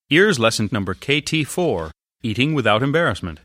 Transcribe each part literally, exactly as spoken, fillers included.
Ears lesson number K T four, Eating Without Embarrassment.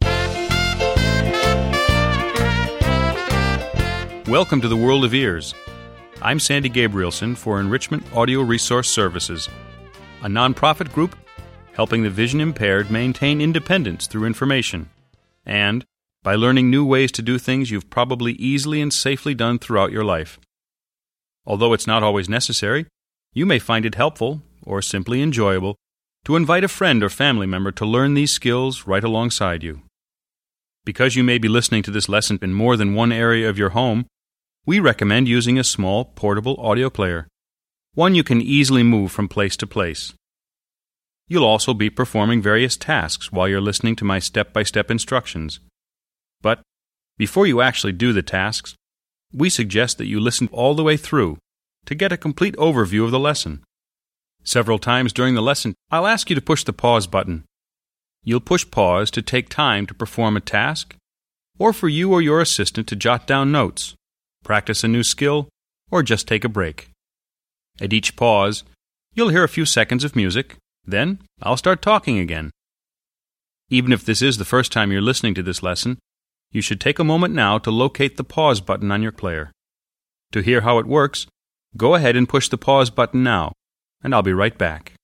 Welcome to the world of ears. I'm Sandy Gabrielson for Enrichment Audio Resource Services, a nonprofit group helping the vision impaired maintain independence through information, and by learning new ways to do things you've probably easily and safely done throughout your life. Although it's not always necessary, you may find it helpful, or simply enjoyable, to invite a friend or family member to learn these skills right alongside you. Because you may be listening to this lesson in more than one area of your home, we recommend using a small, portable audio player, one you can easily move from place to place. You'll also be performing various tasks while you're listening to my step-by-step instructions. But before you actually do the tasks, we suggest that you listen all the way through to get a complete overview of the lesson. Several times during the lesson, I'll ask you to push the pause button. You'll push pause to take time to perform a task, or for you or your assistant to jot down notes, practice a new skill, or just take a break. At each pause, you'll hear a few seconds of music, then I'll start talking again. Even if this is the first time you're listening to this lesson, you should take a moment now to locate the pause button on your player. To hear how it works, go ahead and push the pause button now, and I'll be right back.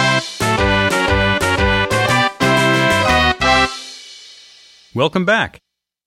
Welcome back.